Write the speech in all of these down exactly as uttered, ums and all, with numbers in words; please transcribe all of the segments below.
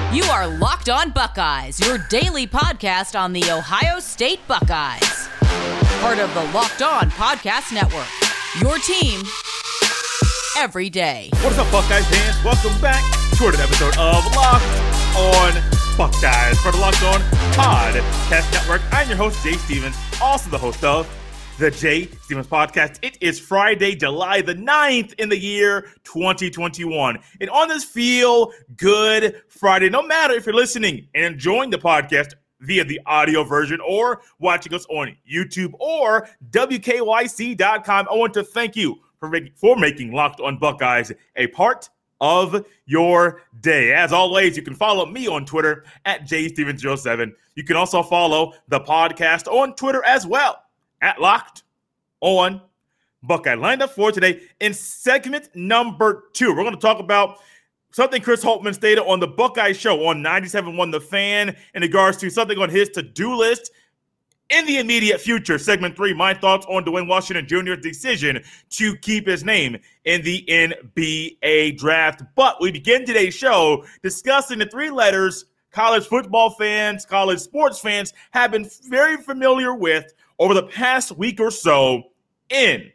You are Locked On Buckeyes, your daily podcast on the Ohio State Buckeyes. Part of the Locked On Podcast Network, your team every day. What's up, Buckeyes fans? Welcome back to another episode of Locked On Buckeyes for the Locked On Podcast Network. I'm your host, Jay Stevens, also the host of the Jay Stevens Podcast. It is Friday, July the ninth in the year twenty twenty-one. And on this Feel Good Friday, no matter if you're listening and enjoying the podcast via the audio version or watching us on YouTube or W K Y C dot com, I want to thank you for making, for making Locked On Buckeyes a part of your day. As always, you can follow me on Twitter at J Stevens zero seven. You can also follow the podcast on Twitter as well, at Locked On Buckeye. Lined up for today in segment number two, we're going to talk about something Chris Holtmann stated on the Buckeye Show on ninety-seven point one The Fan in regards to something on his to-do list in the immediate future. Segment three, my thoughts on Dwayne Washington Junior's decision to keep his name in the N B A draft. But we begin today's show discussing the three letters college football fans, college sports fans have been very familiar with over the past week or so, N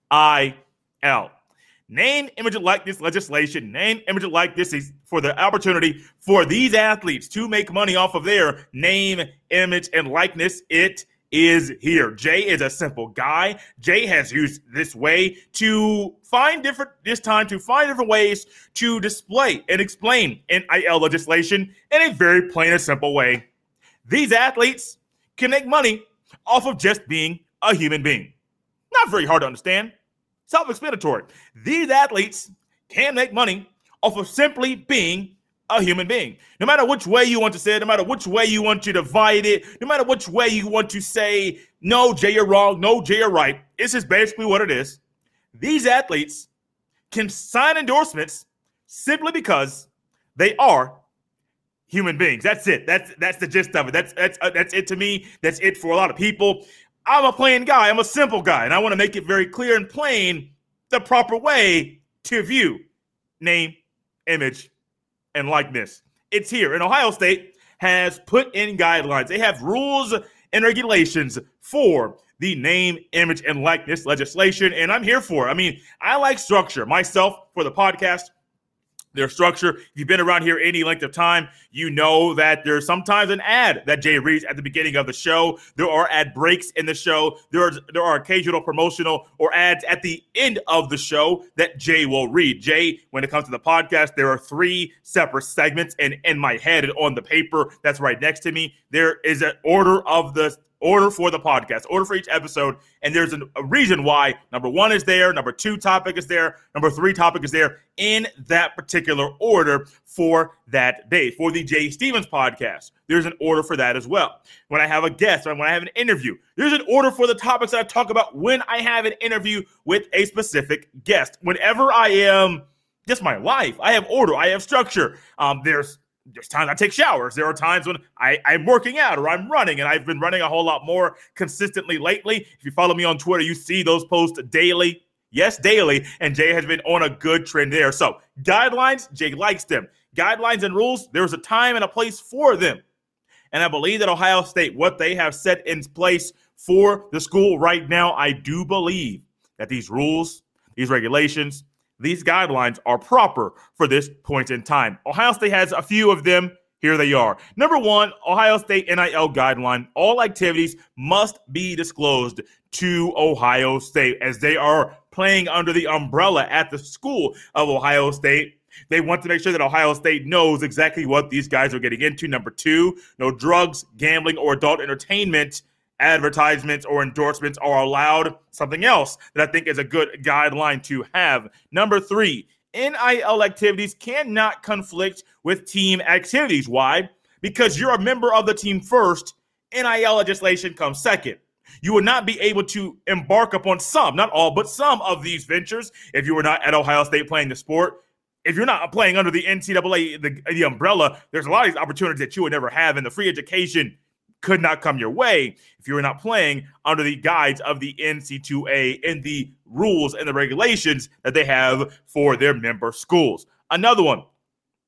I L. Name, image, and likeness legislation. Name, image, and likeness is for the opportunity for these athletes to make money off of their name, image, and likeness. It is here. Jay is a simple guy. Jay has used this way to find different, this time to find different ways to display and explain N I L legislation in a very plain and simple way. These athletes can make money off of just being a human being. Not very hard to understand. Self-explanatory. These athletes can make money off of simply being a human being. No matter which way you want to say it, no matter which way you want to divide it, no matter which way you want to say, no, Jay, you're wrong, no, Jay, you're right. This is basically what it is. These athletes can sign endorsements simply because they are human beings. That's it. That's that's the gist of it. That's that's uh, that's it to me. That's it for a lot of people. I'm a plain guy. I'm a simple guy, and I want to make it very clear and plain the proper way to view name, image, and likeness. It's here. And Ohio State has put in guidelines. They have rules and regulations for the name, image, and likeness legislation, and I'm here for it. I mean, I like structure. Myself, for the podcast, their structure. If you've been around here any length of time, you know that there's sometimes an ad that Jay reads at the beginning of the show. There are ad breaks in the show. There are, there are occasional promotional or ads at the end of the show that Jay will read. Jay, when it comes to the podcast, there are three separate segments, and in my head and on the paper that's right next to me, there is an order of the order for the podcast, order for each episode, and there's an, a reason why number one is there, number two topic is there, number three topic is there in that particular order for that day. For the Jay Stevens podcast, there's an order for that as well. When I have a guest, when I have an interview, there's an order for the topics that I talk about when I have an interview with a specific guest. Whenever I am, just my life, I have order, I have structure. Um, there's There's times I take showers. There are times when I, I'm working out or I'm running, and I've been running a whole lot more consistently lately. If you follow me on Twitter, you see those posts daily. Yes, daily. And Jay has been on a good trend there. So guidelines, Jay likes them. Guidelines and rules, there's a time and a place for them. And I believe that Ohio State, what they have set in place for the school right now, I do believe that these rules, these regulations, these guidelines are proper for this point in time. Ohio State has a few of them. Here they are. Number one, Ohio State N I L guideline. All activities must be disclosed to Ohio State as they are playing under the umbrella at the school of Ohio State. They want to make sure that Ohio State knows exactly what these guys are getting into. Number two, no drugs, gambling, or adult entertainment advertisements or endorsements are allowed. Something else that I think is a good guideline to have. Number three, N I L activities cannot conflict with team activities. Why? Because you're a member of the team first. N I L legislation comes second. You would not be able to embark upon some, not all, but some of these ventures if you were not at Ohio State playing the sport. If you're not playing under the N C double A, the, the umbrella, there's a lot of these opportunities that you would never have, and the free education could not come your way if you were not playing under the guides of the N C double A and the rules and the regulations that they have for their member schools. Another one,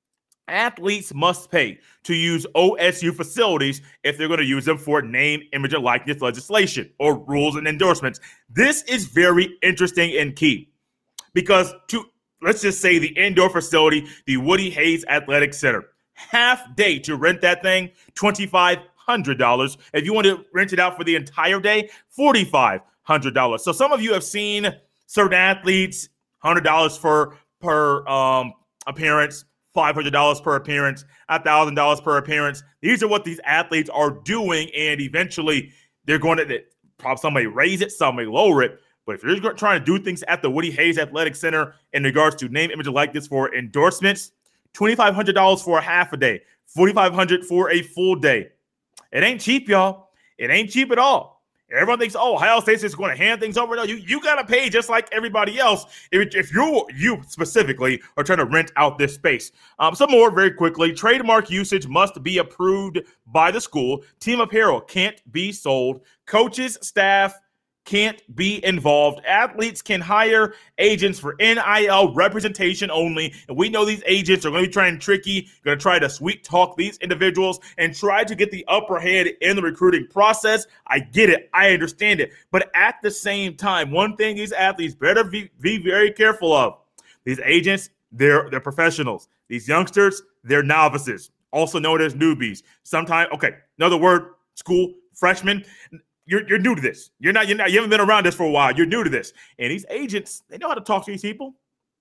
Athletes must pay to use O S U facilities if they're going to use them for name, image, and likeness legislation or rules and endorsements. This is very interesting and key because to, let's just say the indoor facility, the Woody Hayes Athletic Center, half day to rent that thing, twenty-five hundred dollars. If you want to rent it out for the entire day, forty-five hundred dollars. So some of you have seen certain athletes, one hundred dollars for per um, appearance, five hundred dollars per appearance, one thousand dollars per appearance. These are what these athletes are doing, and eventually they're going to probably some may raise it, some may lower it. But if you're trying to do things at the Woody Hayes Athletic Center in regards to name, image, and likeness for endorsements, twenty-five hundred dollars for a half a day, forty-five hundred dollars for a full day. It ain't cheap, y'all. It ain't cheap at all. Everyone thinks, oh, Ohio State is going to hand things over. No, you, you got to pay just like everybody else if, if you you specifically are trying to rent out this space. Um, some more very quickly. Trademark usage must be approved by the school. Team apparel can't be sold. Coaches, staff can't be involved. Athletes can hire agents for N I L representation only. And we know these agents are going to be trying tricky, going to try to sweet talk these individuals and try to get the upper hand in the recruiting process. I get it. I understand it. But at the same time, one thing these athletes better be, be very careful of. These agents, they're, they're professionals. These youngsters, they're novices, also known as newbies. Sometimes, okay, another word, school, freshmen. You're, you're new to this. You're not, you're not, you haven't been around this for a while. You're new to this. And these agents, they know how to talk to these people.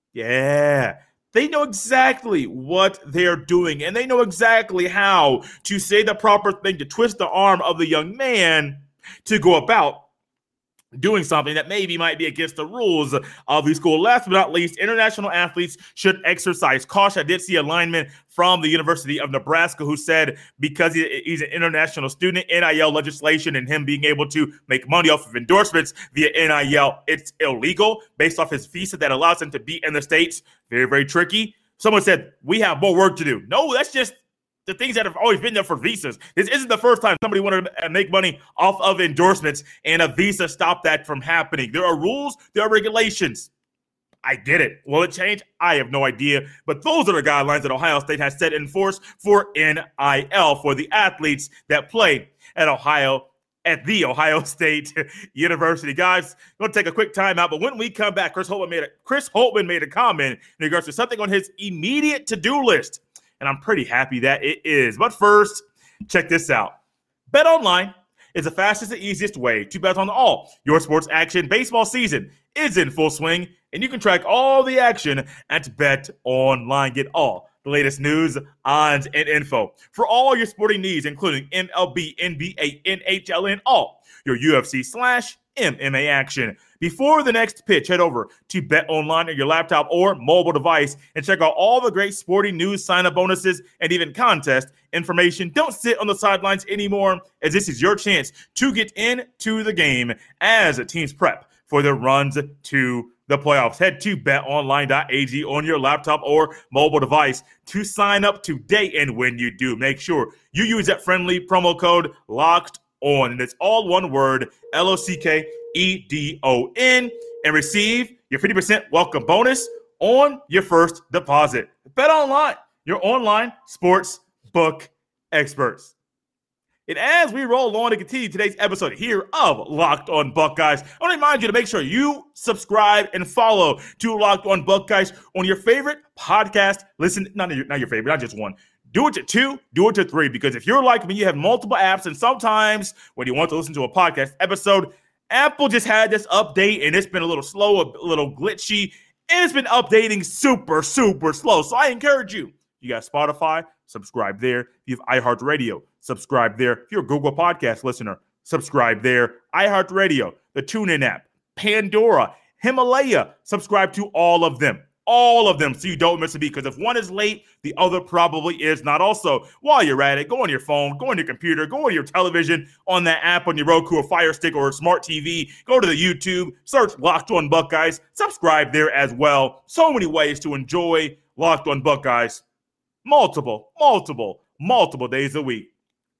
Yeah. They know exactly what they're doing. And they know exactly how to say the proper thing to twist the arm of the young man to go about doing something that maybe might be against the rules of the school. Last but not least, international athletes should exercise caution. I did see a lineman from the University of Nebraska who said because he, he's an international student, N I L legislation and him being able to make money off of endorsements via N I L, it's illegal based off his visa that allows him to be in the States. Very, very tricky. Someone said, we have more work to do. No, that's just the things that have always been there for visas. This isn't the first time somebody wanted to make money off of endorsements and a visa stopped that from happening. There are rules, there are regulations. I get it. Will it change? I have no idea. But those are the guidelines that Ohio State has set in force for N I L for the athletes that play at Ohio, at the Ohio State University. Guys, we're going to take a quick time out. But when we come back, Chris Holtmann made a, Chris Holtmann made a comment in regards to something on his immediate to-do list. And I'm pretty happy that it is. But first, check this out. BetOnline is the fastest and easiest way to bet on all your sports action. Baseball season is in full swing, and you can track all the action at BetOnline. Get all the latest news, odds, and info for all your sporting needs, including M L B, N B A, N H L, and all your U F C slash M M A action. Before the next pitch, head over to BetOnline on your laptop or mobile device and check out all the great sporting news, sign-up bonuses, and even contest information. Don't sit on the sidelines anymore, as this is your chance to get into the game as teams prep for their runs to the playoffs. Head to bet online dot a g on your laptop or mobile device to sign up today. And when you do, make sure you use that friendly promo code LOCKED on, and it's all one word, L O C K E D O N, and receive your fifty percent welcome bonus on your first deposit. BetOnline, your online sports book experts. And as we roll on to continue today's episode here of Locked On Buckeyes, I want to remind you to make sure you subscribe and follow to Locked On Buckeyes on your favorite podcast. Listen, not your, not your favorite, not just one. Do it to two, do it to three, because if you're like me, you have multiple apps, and sometimes when you want to listen to a podcast episode, Apple just had this update, and it's been a little slow, a little glitchy, and it's been updating super, super slow. So I encourage you. You got Spotify, subscribe there. If you have iHeartRadio, subscribe there. If you're a Google Podcast listener, subscribe there. iHeartRadio, the TuneIn app, Pandora, Himalaya, subscribe to all of them. All of them, so you don't miss a beat, because if one is late, the other probably is not. Also, while you're at it, go on your phone, go on your computer, go on your television, on that app on your Roku or Fire Stick or a smart T V, go to the YouTube, search Locked On Buckeyes, subscribe there as well. So many ways to enjoy Locked On Buckeyes multiple, multiple, multiple days a week.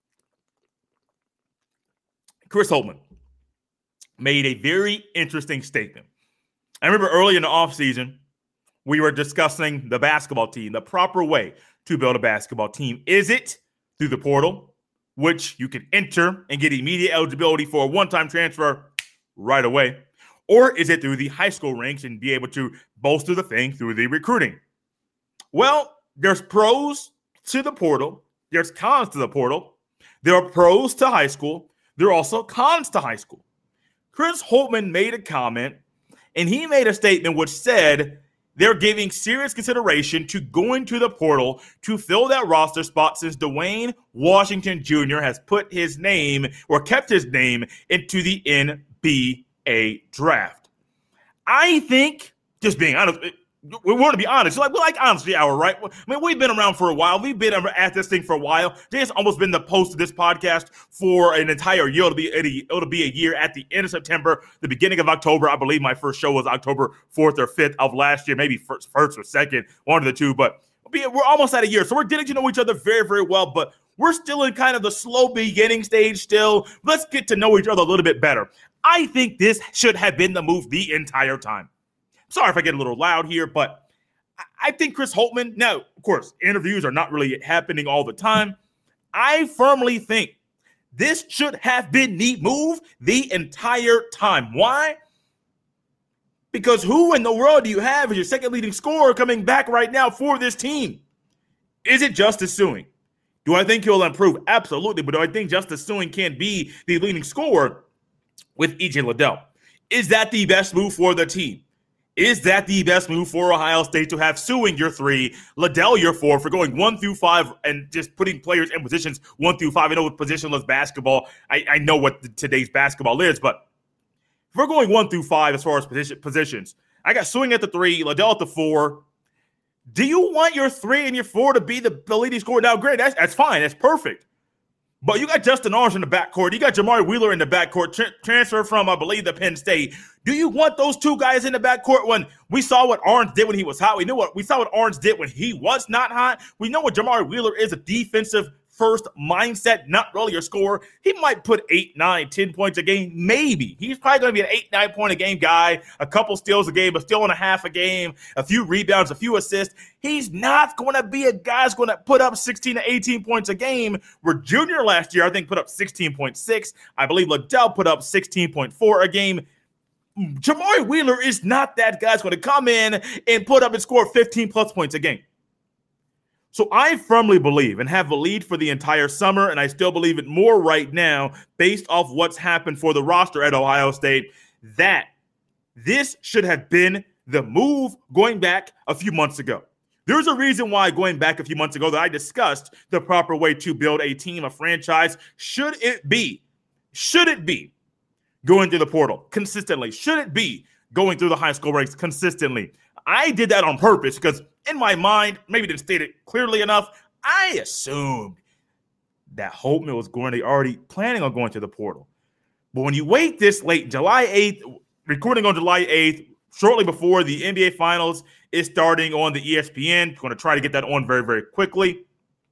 Chris Holtmann made a very interesting statement. I remember early in the offseason, we were discussing the basketball team, the proper way to build a basketball team? Is it through the portal, which you can enter and get immediate eligibility for a one-time transfer right away? Or is it through the high school ranks and be able to bolster the thing through the recruiting? Well, there's pros to the portal. There's cons to the portal. There are pros to high school. There are also cons to high school. Chris Holtmann made a comment, and he made a statement which said they're giving serious consideration to going to the portal to fill that roster spot since Dwayne Washington Junior has put his name or kept his name into the N B A draft. I think, just being honest, we want to be honest. Like, we like honesty hour, right? I mean, we've been around for a while. We've been at this thing for a while. Jay's almost been the host of this podcast for an entire year. It'll be, it'll be a year at the end of September, the beginning of October. I believe my first show was October fourth or fifth of last year, maybe first, first or second, one of the two. But we're almost at a year. So we're getting to know each other very, very well. But we're still in kind of the slow beginning stage still. Let's get to know each other a little bit better. I think this should have been the move the entire time. Sorry if I get a little loud here, but I think Chris Holtmann, now, of course, interviews are not really happening all the time. I firmly think this should have been the move the entire time. Why? Because who in the world do you have as your second leading scorer coming back right now for this team? Is it Justice Sueing? Do I think he'll improve? Absolutely. But do I think Justice Sueing can be the leading scorer with E J Liddell? Is that the best move for the team? Is that the best move for Ohio State to have Sueing your three, Liddell your four, for going one through five and just putting players in positions one through five? I know with positionless basketball, I, I know what the, today's basketball is, but if we're going one through five as far as position, positions, I got Sueing at the three, Liddell at the four. Do you want your three and your four to be the, the leading scorer? Now, great, that's, that's fine, that's perfect. But you got Justin Orange in the backcourt. You got Jamari Wheeler in the backcourt, tra- transfer from, I believe, the Penn State. Do you want those two guys in the backcourt when we saw what Orange did when he was hot? We knew what we saw what Orange did when he was not hot. We know what Jamari Wheeler is, a defensive first mindset, not really a scorer. He might put eight, nine, ten points a game, maybe. He's probably going to be an eight, nine point a game guy, a couple steals a game, a steal and a half a game, a few rebounds, a few assists. He's not going to be a guy who's going to put up sixteen to eighteen points a game. Where Junior last year, I think, put up sixteen point six. I believe Liddell put up sixteen point four a game. Jamari Wheeler is not that guy who's going to come in and put up and score fifteen plus points a game. So I firmly believe and have believed for the entire summer, and I still believe it more right now based off what's happened for the roster at Ohio State, that this should have been the move going back a few months ago. There's a reason why going back a few months ago that I discussed the proper way to build a team, a franchise. Should it be, should it be going through the portal consistently? Should it be going through the high school ranks consistently? I did that on purpose because in my mind, maybe didn't state it clearly enough, I assumed that Holtmann was going to already planning on going to the portal. But when you wait this late, July eighth, recording on July eighth, shortly before the N B A Finals is starting on the E S P N, going to try to get that on very, very quickly.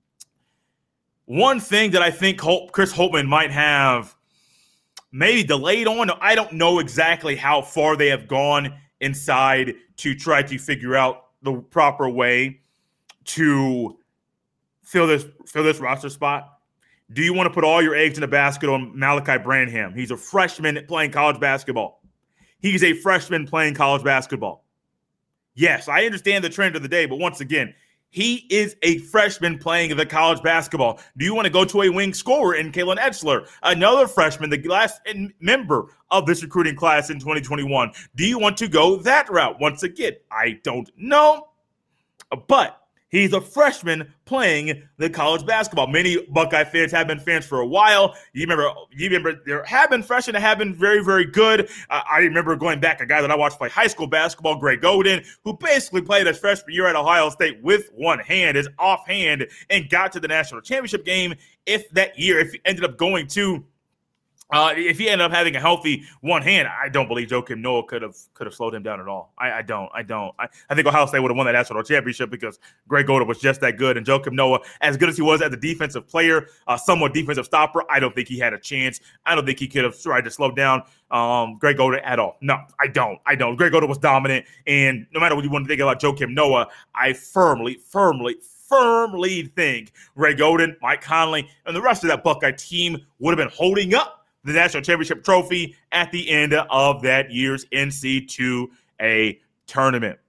One thing that I think Holt, Chris Holtmann might have maybe delayed on, I don't know exactly how far they have gone inside to try to figure out the proper way to fill this fill this roster spot. Do you want to put all your eggs in the basket on Malachi Branham? He's a freshman playing college basketball. He's a freshman playing college basketball. Yes, I understand the trend of the day, but once again, he is a freshman playing the college basketball. Do you want to go to a wing scorer in Kalen Etzler, another freshman, the last member of this recruiting class in twenty twenty-one? Do you want to go that route? Once again, I don't know, but he's a freshman playing the college basketball. Many Buckeye fans have been fans for a while. You remember, you remember there have been freshmen that have been very, very good. Uh, I remember going back, a guy that I watched play high school basketball, Greg Oden, who basically played his freshman year at Ohio State with one hand, his offhand, and got to the national championship game. If that year, if he ended up going to Uh, if he ended up having a healthy one hand, I don't believe Joakim Noah could have could have slowed him down at all. I, I don't. I don't. I, I think Ohio State would have won that national championship because Greg Oden was just that good. And Joakim Noah, as good as he was as a defensive player, uh, somewhat defensive stopper, I don't think he had a chance. I don't think he could have tried to slow down um, Greg Oden at all. No, I don't. I don't. Greg Oden was dominant. And no matter what you want to think about Joakim Noah, I firmly, firmly, firmly think Ray Golden, Mike Conley, and the rest of that Buckeye team would have been holding up the national championship trophy at the end of that year's N C two A tournament.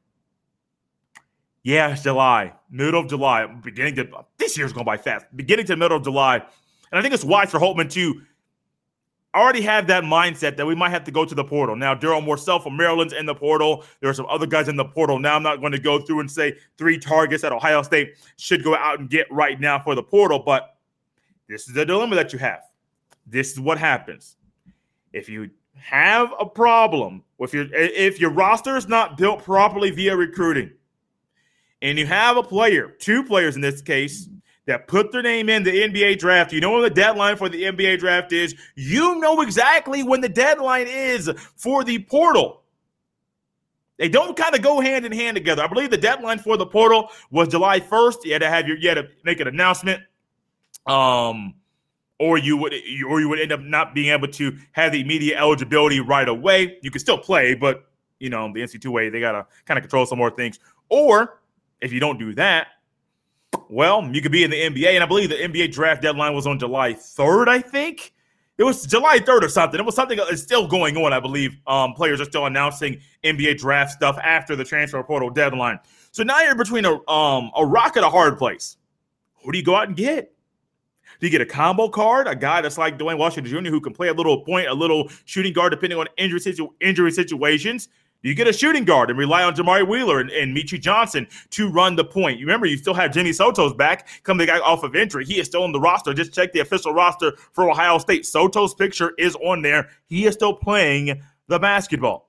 Yeah, it's July, middle of July, beginning to, this year's going by fast, beginning to the middle of July. And I think it's wise for Holtmann to already have that mindset that we might have to go to the portal. Now, Daryl Morcell from Maryland's in the portal. There are some other guys in the portal. Now, I'm not going to go through and say three targets that Ohio State should go out and get right now for the portal, but this is the dilemma that you have. This is what happens. If you have a problem with your, if your roster is not built properly via recruiting, and you have a player, two players in this case, that put their name in the N B A draft, you know when the deadline for the N B A draft is, you know exactly when the deadline is for the portal. They don't kind of go hand in hand together. I believe the deadline for the portal was July first. You had to have your, you had to make an announcement. Um, Or you would, or you would end up not being able to have the immediate eligibility right away. You can still play, but you know the N C two A, they gotta kind of control some more things. Or if you don't do that, well, you could be in the N B A, and I believe the N B A draft deadline was on July third. I think it was July third or something. It was something that's still going on. I believe um, players are still announcing N B A draft stuff after the transfer portal deadline. So now you're between a um, a rock and a hard place. Who do you go out and get? Do you get a combo card, a guy that's like Dwayne Washington Junior who can play a little point, a little shooting guard, depending on injury, situ- injury situations? Do you get a shooting guard and rely on Jamari Wheeler and, and Michi Johnson to run the point? You remember, you still have Jimmy Soto's back, coming back off of injury. He is still on the roster. Just check the official roster for Ohio State. Soto's picture is on there. He is still playing the basketball.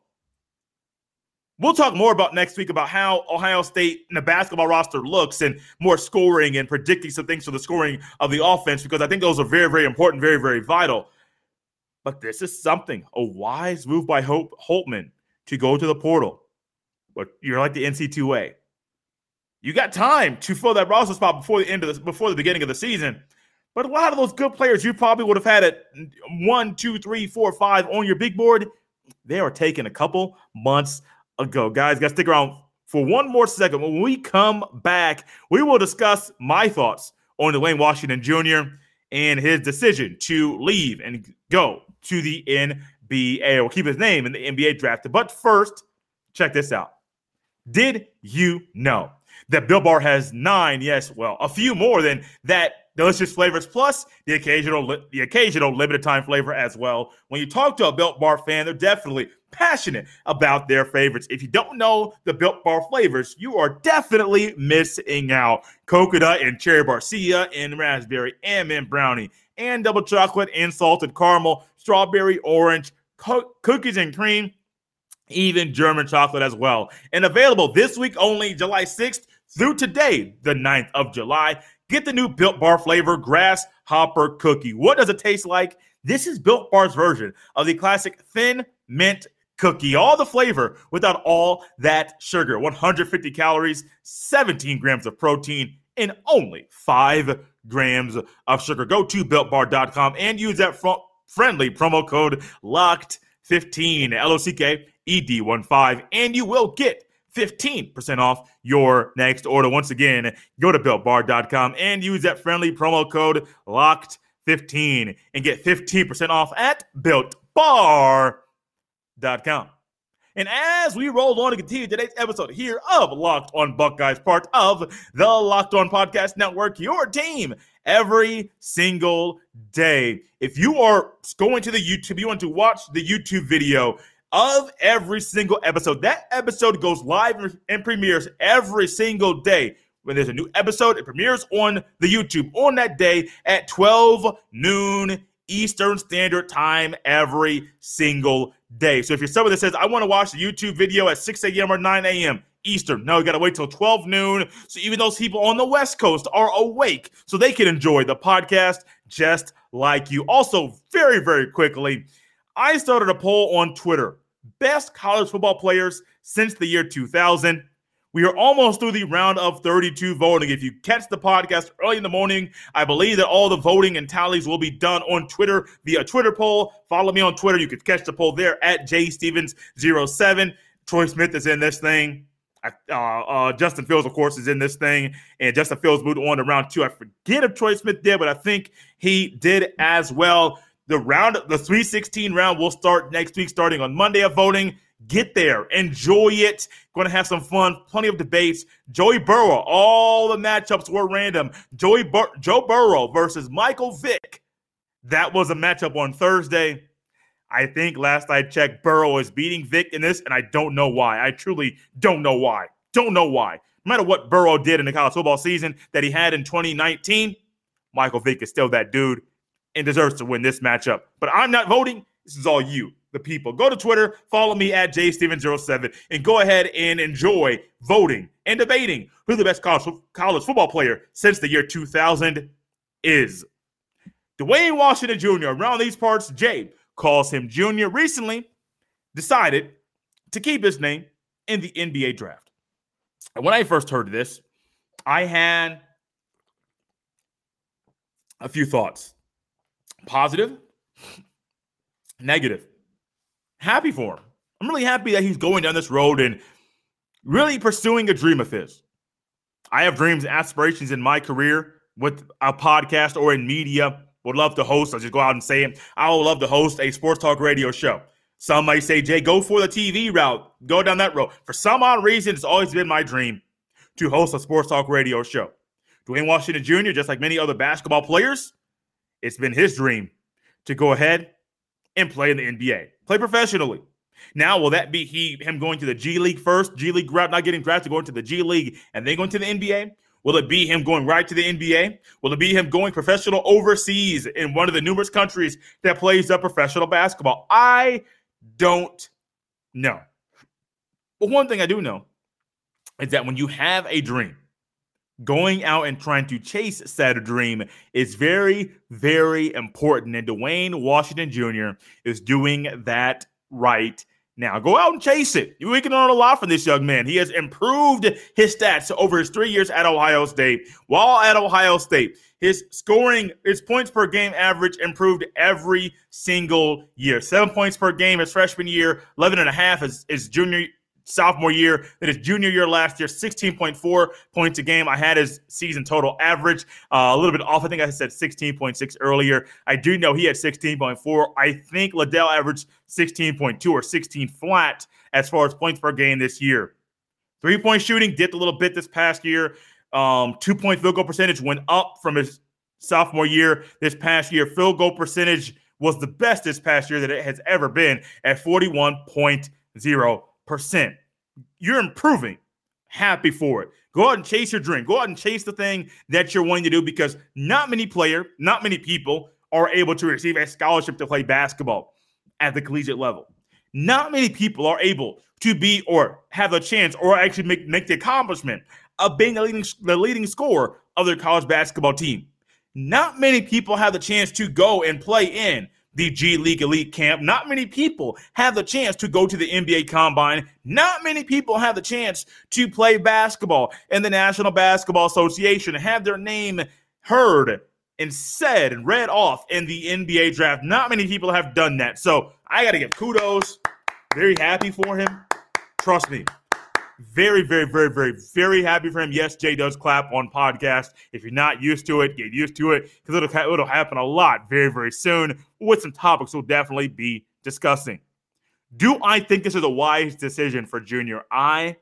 We'll talk more about next week about how Ohio State and the basketball roster looks and more scoring and predicting some things for the scoring of the offense, because I think those are very, very important, very, very vital. But this is something, a wise move by Hope, Holtmann to go to the portal. But you're like the N C two A. You got time to fill that roster spot before the end of the, before the beginning of the season. But a lot of those good players you probably would have had at one, two, three, four, five on your big board, they are taking a couple months ago. Guys, got to stick around for one more second. When we come back, we will discuss my thoughts on Dwayne Washington Junior and his decision to leave and go to the N B A, or keep his name in the N B A draft. But first, check this out. Did you know that Built Bar has nine, yes, well, a few more than that delicious flavors, plus the occasional the occasional limited time flavor as well? When you talk to a Built Bar fan, they're definitely passionate about their favorites. If you don't know the Built Bar flavors, you are definitely missing out. Coconut and cherry barcia and raspberry and mint brownie and double chocolate and salted caramel, strawberry orange, co- cookies and cream, even German chocolate as well. And available this week only, July sixth through today, the ninth of July. Get the new Built Bar flavor grasshopper cookie. What does it taste like? This is Built Bar's version of the classic thin mint cookie. All the flavor without all that sugar. one hundred fifty calories, seventeen grams of protein, and only five grams of sugar. Go to built bar dot com and use that fr- friendly promo code locked fifteen, L O C K E D one five, and you will get fifteen percent off your next order. Once again, go to built bar dot com and use that friendly promo code locked fifteen and get fifteen percent off at built bar dot com. And as we roll on to continue today's episode here of Locked On Buckeyes, part of the Locked On Podcast Network, your team every single day. If you are going to the YouTube, you want to watch the YouTube video of every single episode, that episode goes live and premieres every single day. When there's a new episode, it premieres on the YouTube on that day at twelve noon Eastern Standard Time every single day. So if you're someone that says, I want to watch the YouTube video at six a.m. or nine a.m. Eastern, no, you got to wait till twelve noon. So even those people on the West Coast are awake so they can enjoy the podcast just like you. Also, very, very quickly, I started a poll on Twitter. Best college football players since the year two thousand. We are almost through the round of thirty-two voting. If you catch the podcast early in the morning, I believe that all the voting and tallies will be done on Twitter via Twitter poll. Follow me on Twitter. You can catch the poll there at J Stevens zero seven. Troy Smith is in this thing. Uh, uh, Justin Fields, of course, is in this thing, and Justin Fields moved on to round two. I forget if Troy Smith did, but I think he did as well. The round, the three sixteen round will start next week, starting on Monday of voting. Get there. Enjoy it. Going to have some fun. Plenty of debates. Joey Burrow. All the matchups were random. Joey Bur- Joe Burrow versus Michael Vick. That was a matchup on Thursday. I think last I checked, Burrow is beating Vick in this, and I don't know why. I truly don't know why. Don't know why. No matter what Burrow did in the college football season that he had in twenty nineteen, Michael Vick is still that dude and deserves to win this matchup. But I'm not voting. This is all you, the people. Go to Twitter, follow me at J Steven zero seven, and go ahead and enjoy voting and debating who the best college, college football player since the year two thousand is. Dwayne Washington Junior Around these parts, Jay calls him Junior, recently decided to keep his name in the N B A draft. And when I first heard of this, I had a few thoughts. Positive, negative. Happy for him. I'm really happy that he's going down this road and really pursuing a dream of his. I have dreams and aspirations in my career with a podcast or in media. Would love to host. I'll just go out and say it. I would love to host a sports talk radio show. Some might say, Jay, go for the T V route. Go down that road. For some odd reason, it's always been my dream to host a sports talk radio show. Dwayne Washington Junior, just like many other basketball players, it's been his dream to go ahead and play in the N B A. Play professionally. Now, will that be he him going to the G League first, G League route, not getting drafted, going to the G League, and then going to the N B A? Will it be him going right to the N B A? Will it be him going professional overseas in one of the numerous countries that plays up professional basketball? I don't know. But one thing I do know is that when you have a dream, going out and trying to chase said dream is very, very important. And Dwayne Washington Junior is doing that right now. Go out and chase it. We can learn a lot from this young man. He has improved his stats over his three years at Ohio State. While at Ohio State, his scoring, his points per game average improved every single year. Seven points per game his freshman year, eleven and a half his, his junior sophomore year, then his junior year last year, sixteen point four points a game. I had his season total average uh, a little bit off. I think I said sixteen point six earlier. I do know he had sixteen point four. I think Liddell averaged sixteen point two or sixteen flat as far as points per game this year. Three-point shooting dipped a little bit this past year. Um, two-point field goal percentage went up from his sophomore year. This past year, field goal percentage was the best this past year that it has ever been at forty-one point oh percent. You're improving. Happy for it. Go out and chase your dream. Go out and chase the thing that you're wanting to do, because not many player, not many people are able to receive a scholarship to play basketball at the collegiate level. Not many people are able to be or have a chance or actually make, make the accomplishment of being the leading, the leading scorer of their college basketball team. Not many people have the chance to go and play in the G League Elite Camp. Not many people have the chance to go to the N B A Combine. Not many people have the chance to play basketball in the National Basketball Association and have their name heard and said and read off in the N B A draft. Not many people have done that. So I got to give kudos. Very happy for him. Trust me. Very, very, very, very, very happy for him. Yes, Jay does clap on podcast. If you're not used to it, get used to it, because it'll, it'll happen a lot very, very soon with some topics we'll definitely be discussing. Do I think this is a wise decision for Junior? I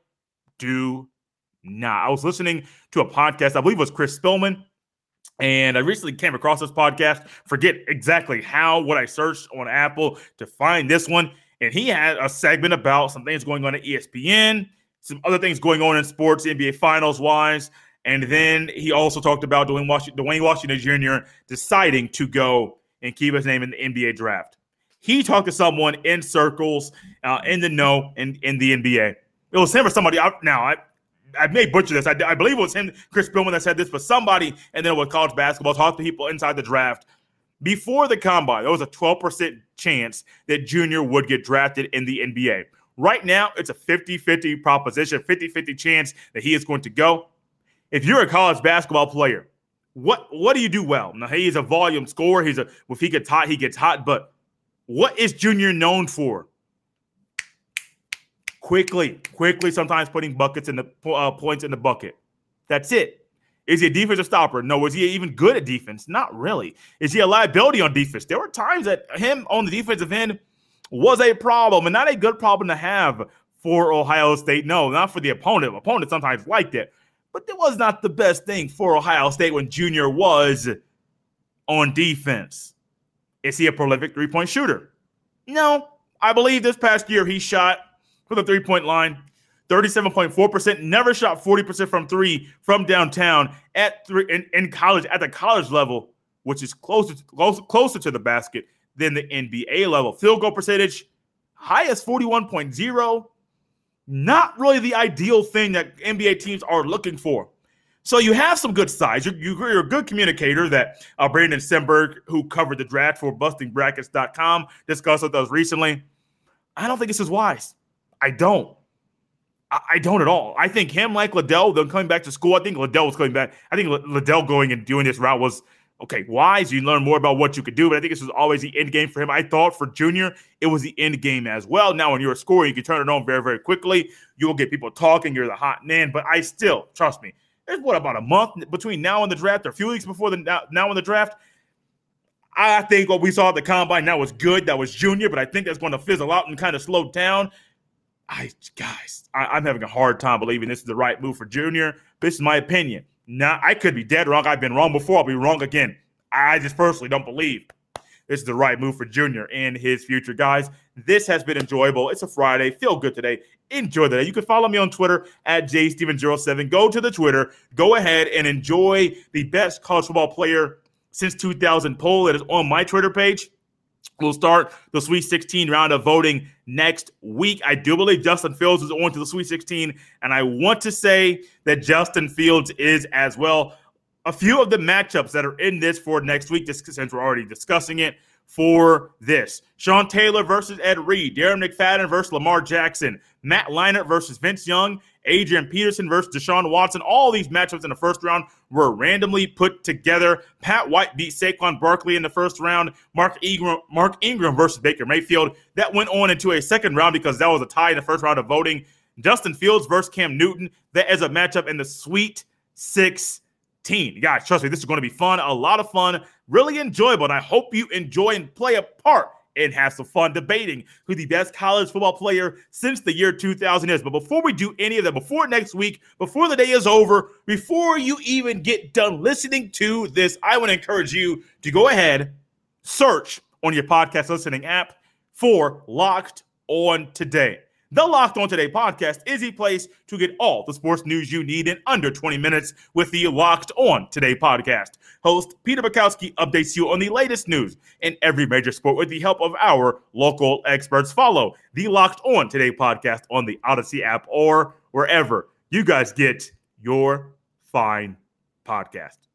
do not. I was listening to a podcast, I believe it was Chris Spillman, and I recently came across this podcast. Forget exactly how, what I searched on Apple to find this one. And he had a segment about some things going on at E S P N, some other things going on in sports, N B A Finals wise. And then he also talked about Dwayne Washington, Dwayne Washington Junior deciding to go and keep his name in the N B A draft. He talked to someone in circles, uh, in the know, in, in the N B A. It was him or somebody out. Now, I I may butcher this. I, I believe it was him, Chris Spillman, that said this, but somebody, and then with college basketball, talked to people inside the draft. Before the combine, there was a twelve percent chance that Junior would get drafted in the N B A. Right now, it's a fifty-fifty proposition, fifty-fifty chance that he is going to go. If you're a college basketball player, what what do you do well? Now, he's a volume scorer. He's a if he gets hot, he gets hot. But what is Junior known for? quickly, quickly sometimes putting buckets in the uh, points in the bucket. That's it. Is he a defensive stopper? No. Is he even good at defense? Not really. Is he a liability on defense? There were times that him on the defensive end was a problem, and not a good problem to have for Ohio State. No, not for the opponent. Opponents sometimes liked it, but it was not the best thing for Ohio State when Junior was on defense. Is he a prolific three-point shooter? No. I believe this past year he shot from the three-point line thirty-seven point four percent, never shot forty percent from three from downtown at three in, in college, at the college level, which is closer, closer, closer to the basket than the N B A level. Field goal percentage, high as forty-one point oh. Not really the ideal thing that N B A teams are looking for. So you have some good size. You're, you're a good communicator that uh, Brandon Semberg, who covered the draft for busting brackets dot com, discussed with us recently. I don't think this is wise. I don't. I, I don't at all. I think him, like Liddell, them coming back to school, I think Liddell was coming back. I think Liddell going and doing this route was, okay, wise. You learn more about what you could do, but I think this was always the end game for him. I thought for Junior, it was the end game as well. Now, when you're a scorer, you can turn it on very, very quickly. You'll get people talking. You're the hot man, but I still, trust me, there's what, about a month between now and the draft, or a few weeks before the now, now and the draft. I think what we saw at the combine, that was good. That was Junior, but I think that's going to fizzle out and kind of slow down. I guys, I, I'm having a hard time believing this is the right move for Junior. This is my opinion. Now, I could be dead wrong. I've been wrong before. I'll be wrong again. I just personally don't believe this is the right move for Junior and his future. Guys, this has been enjoyable. It's a Friday. Feel good today. Enjoy the day. You can follow me on Twitter at J Steven zero seven. Go to the Twitter. Go ahead and enjoy the best college football player since two thousand poll that is on my Twitter page. We'll start the Sweet sixteen round of voting next week. I do believe Justin Fields is on to the Sweet sixteen, and I want to say that Justin Fields is as well. A few of the matchups that are in this for next week, just since we're already discussing it, for this. Sean Taylor versus Ed Reed, Darren McFadden versus Lamar Jackson, Matt Leinart versus Vince Young, Adrian Peterson versus Deshaun Watson. All these matchups in the first round were randomly put together. Pat White beat Saquon Barkley in the first round. Mark Ingram, Mark Ingram versus Baker Mayfield. That went on into a second round because that was a tie in the first round of voting. Justin Fields versus Cam Newton. That is a matchup in the Sweet sixteen. Guys, trust me, this is going to be fun. A lot of fun. Really enjoyable. And I hope you enjoy and play a part and have some fun debating who the best college football player since the year two thousand is. But before we do any of that, before next week, before the day is over, before you even get done listening to this, I want to encourage you to go ahead, search on your podcast listening app for Locked On Today. The Locked On Today podcast is a place to get all the sports news you need in under twenty minutes with the Locked On Today podcast. Host Peter Bukowski updates you on the latest news in every major sport with the help of our local experts. Follow the Locked On Today podcast on the Odyssey app or wherever you guys get your fine podcast.